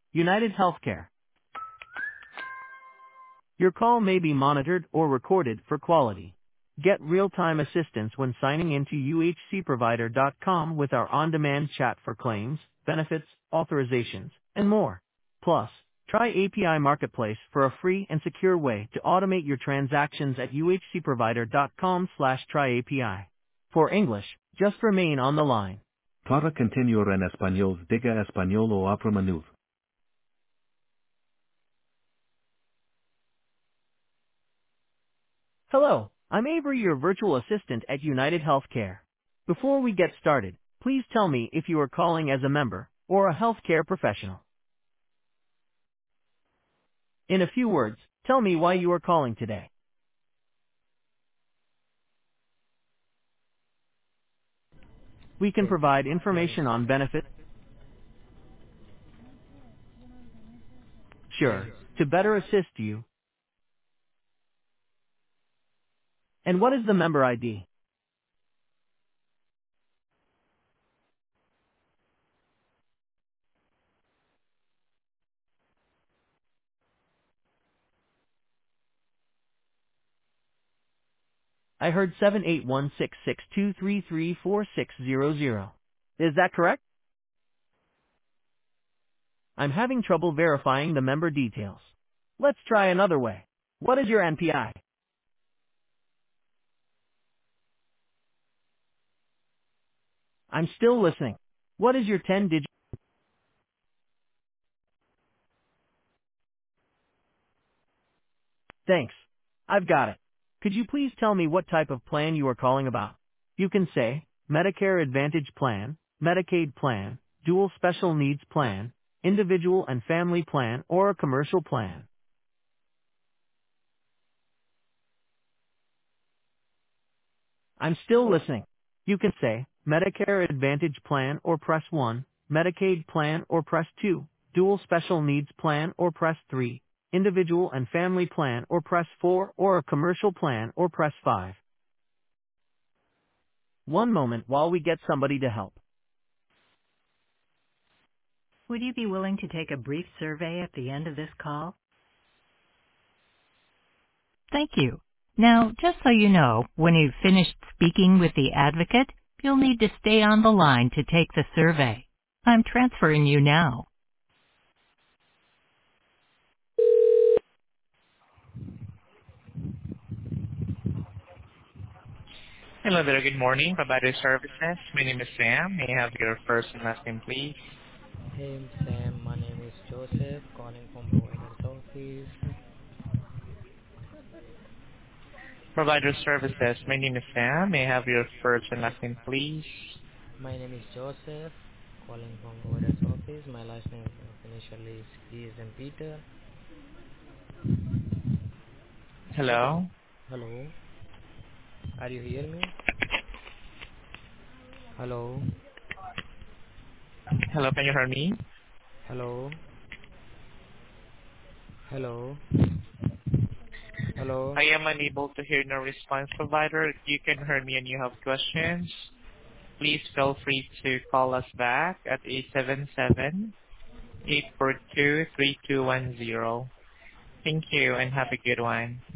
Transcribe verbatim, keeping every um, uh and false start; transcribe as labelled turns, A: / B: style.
A: United Healthcare. Your call may be monitored or recorded for quality. Get real-time assistance when signing into U H C provider dot com with our on-demand chat for claims, benefits, authorizations, and more. Plus, try A P I Marketplace for a free and secure way to automate your transactions at U H C provider dot com slash try A P I. For English, just remain on the line. Para continuar en español, diga español o abra menú. Hello, I'm Avery, your virtual assistant at United Healthcare. Before we get started, please tell me if you are calling as a member or a healthcare professional. In a few words, tell me why you are calling today. We can
B: Health
A: provide
B: plans.
A: information on benefits. Sure,
B: Plans.
A: to better assist you. And what is the member I D? I heard seven eight one six six two three three four six zero zero. Is that correct? I'm having trouble verifying the member details. Let's try another way. What is your N P I? I'm still listening. What is your ten-digit? Thanks. I've got it. Could you please tell me what type of plan you are calling about? You can say Medicare Advantage Plan, Medicaid Plan, Dual Special Needs Plan, Individual and Family Plan, or a Commercial Plan. I'm still listening. You can say Medicare Advantage Plan or press one, Medicaid Plan or press two, Dual Special Needs Plan or press three, Individual and Family Plan or press four, or a Commercial Plan or press five. One moment while we get somebody to help.
C: Would you be willing to take a brief survey at the end of this call? Thank you. Now, just so you know, when you've finished speaking with the advocate, you'll need to stay on the line to take the survey. I'm transferring you now.
D: Hello there. Good morning, Provider Services. My name is Sam. May I have your first and last name, please?
B: Hey Sam, my name is Joseph, calling from provider's office.
D: Provider Services. My name is Sam. May I have your first and last name, please?
B: My name is Joseph, calling from provider's office. My last name uh, initially is P as in Peter.
D: Hello?
B: Hello, are you hear me? Hello,
D: Hello, can you hear me?
B: hello, hello, hello.
D: I am unable to hear no response, provider. If you can hear me and you have questions, please feel free to call us back at eight seven seven, eight four two, three two one zero. Thank you and have a good one.